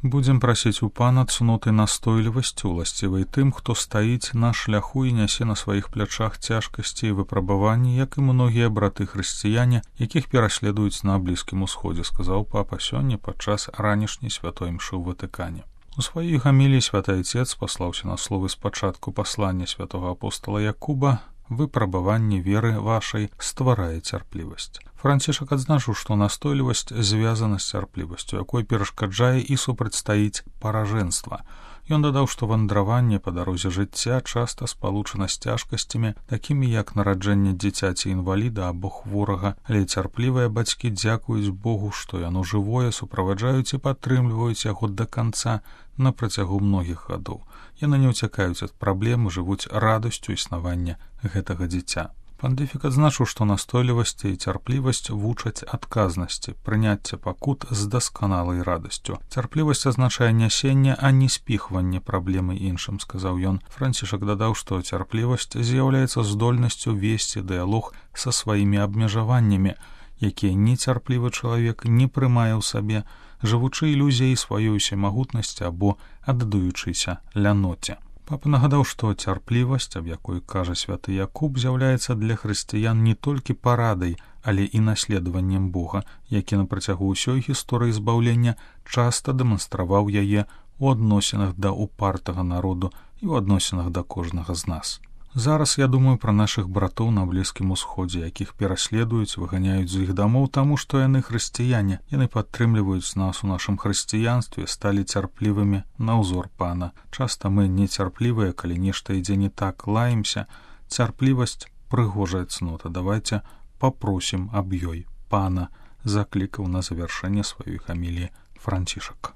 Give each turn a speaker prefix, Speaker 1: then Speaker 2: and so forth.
Speaker 1: Будзем прасіць у пана цноты настойлівасці, уласцівай тым, хто стаіць на шляху і нясе на сваіх плячах цяжкасці і выпрабаванні, як і многія браты-хрысціяне, якіх пераследуюць на Блізкім Усходзе, сказаў папа сёння падчас ранішняй святой імшы ў Ватыкане. У сваёй гаміліі святы Айцец паслаўся на словы з пачатку паслання святого апостола Якуба: «Выпрабаванне веры вашай стварае цярплівасць». Францішак адзначыў, што настойлівасць звязана з цярплівасцю, якой перашкаджае і супрацьстаіць паражэнства. Ён дадаў, што вандраванне па дарозе жыцця часта спалучана з цяжкасцямі, такімі як нараджэнне дзіцяці-інваліда або хворага, але цярплівыя бацькі дзякуюць Богу, што яно жывое, суправаджаюць і падтрымліваюць яго да канца на працягу многіх гадоў. Яны не ўцякаюць ад праблем і жывуць радасцю існавання гэтага дзіця. Пандыфік адзначыў, што настойлівасць і цярплівасць вучаць адказнасці, прыняцця пакут з дасканалай радасцю. Цярплівасць азначае нясенне, а не спіхванне праблемы іншым, сказаў ён. Францішак дадаў, што цярплівасць з'яўляецца здольнасцю весці дыялог са сваімі абмежаваннямі, якія нецярплівы чалавек не прымае ў сабе, жывучы ілюзіяй сваёй усемагутнасці або аддаючыся ляноце. Папа нагадаў, што цярплівасць, аб якой кажа святы Якуб, з'яўляецца для хрысціян не толькі парадай, але і наследаваннем Бога, які на працягу ўсёй гісторыі збаўлення часта дэманстраваў яе ў адносінах да упартага народу і ў адносінах да кожнага з нас. Зараз я думаю пра нашых братоў на Блізкім Усходзе, якіх пераследуюць, выганяюць з іх дамоў, таму што яны хрысціяне. Яны падтрымліваюць нас у нашым хрысціянстве, сталі цярплівымі на ўзор пана. Часта мы нецярплівыя, калі нешта ідзе не так, лаемся. Цярплівасць прыгожая цнота. Давайце папросім аб ёй пана, заклікаў на завяршэнне сваёй гаміліі Францішак.